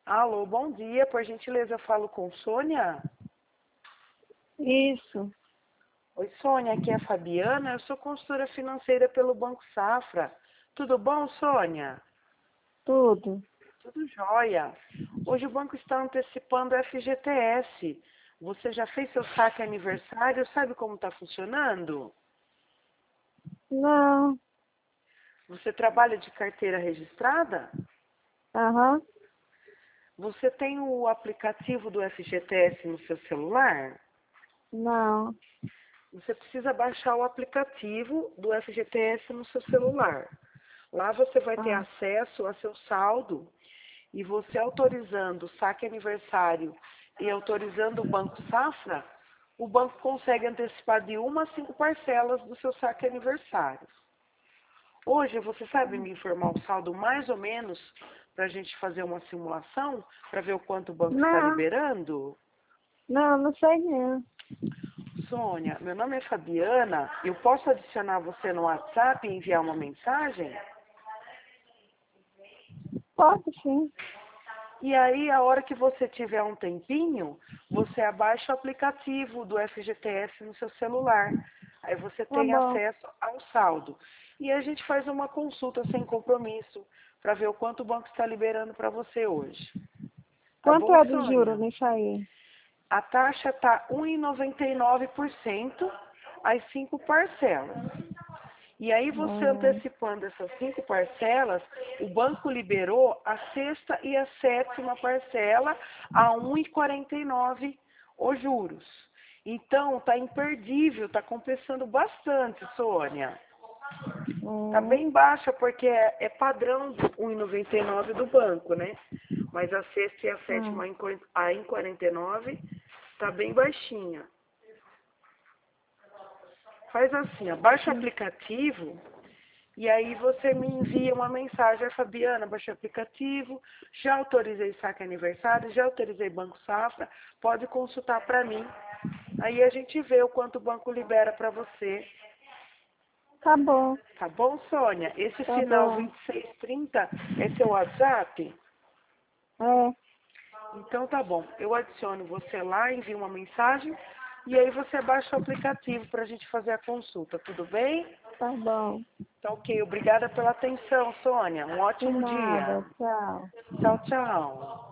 Alô, bom dia. Por gentileza, eu falo com Sônia. Isso, Oi, Sônia, aqui é a Fabiana. Eu sou consultora financeira pelo Banco Safra. Tudo bom, Sônia? tudo. Tudo jóia. Hoje o banco está antecipando o FGTS. Você já fez seu saque aniversário? Sabe como está funcionando? Não, Você trabalha de carteira registrada? aham, Você tem o aplicativo do FGTS no seu celular? não. Você precisa baixar o aplicativo do FGTS no seu celular. Lá você vai ter Ah, acesso a seu saldo e você autorizando o saque aniversário e autorizando o Banco Safra, o banco consegue antecipar de 1 a 5 parcelas do seu saque aniversário. Hoje, você sabe me informar o saldo mais ou menos para a gente fazer uma simulação para ver o quanto o banco está não, liberando? não sei não. Sônia, meu nome é Fabiana. Eu posso adicionar você no WhatsApp e enviar uma mensagem? Pode sim, E aí, a hora que você tiver um tempinho, você abaixa o aplicativo do FGTS no seu celular. Aí você tá tem bom. acesso ao saldo. E a gente faz uma consulta sem compromisso para ver o quanto o banco está liberando para você hoje. Tá Quanto bom, é de juros Sônia? nisso aí? A taxa está 1,99% às 5 parcelas. E aí você Hum, antecipando essas 5 parcelas, o banco liberou a sexta e a sétima parcela a 1,49 os juros. Então está imperdível, está compensando bastante, Sônia. Está hum, bem baixa porque é padrão do 1,99 do banco, né? Mas a sexta e a hum. sétima a em 49 está bem baixinha. Faz assim, ó, baixa o aplicativo e aí você me envia uma mensagem, Fabiana, baixei o aplicativo, já autorizei saque aniversário, já autorizei Banco Safra, pode consultar para mim. Aí a gente vê o quanto o banco libera para você. Tá bom, Tá bom, Sônia? Esse tá final bom. 2630 é seu WhatsApp? É, Então tá bom. Eu adiciono você lá, envio uma mensagem e aí você baixa o aplicativo para a gente fazer a consulta, tudo bem? tá bom. Tá ok. Obrigada pela atenção, Sônia. Um De ótimo dia. nada, tchau. Tchau, tchau.